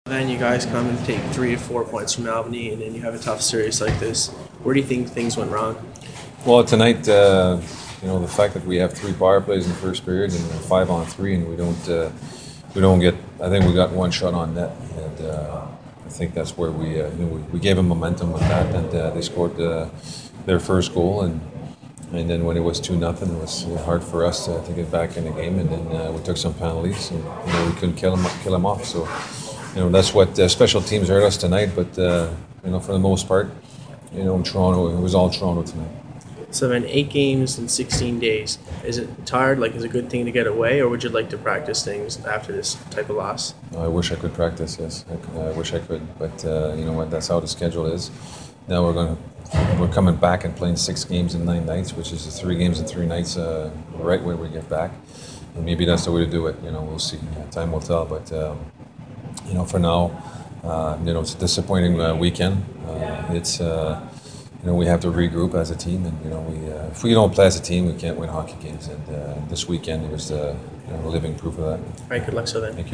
Then you guys come and take 3 to 4 points from Albany, and then you have a tough series like this. Where do you think things went wrong? Well, tonight, the fact that we have 3 power plays in the first period and 5-on-3, and we don't get. I think we got one shot on net, and I think that's where we gave them momentum with that, and they scored their first goal, and then when it was 2-0, it was hard for us to get back in the game, and then we took some penalties, and we couldn't kill them off. So, that's what special teams hurt us tonight. But for the most part, Toronto, it was all Toronto tonight. So then 8 games in 16 days. Is it tired? Like, is it a good thing to get away, or would you like to practice things after this type of loss? I wish I could practice. Yes, I wish I could. But you know what? That's how the schedule is. Now we're coming back and playing 6 games in 9 nights, which is 3 games in 3 nights, right where we get back. And maybe that's the way to do it. We'll see. Time will tell. But for now, it's a disappointing weekend. We have to regroup as a team, and if we don't play as a team, we can't win hockey games. And this weekend was living proof of that. All right, good luck so then. Thank you.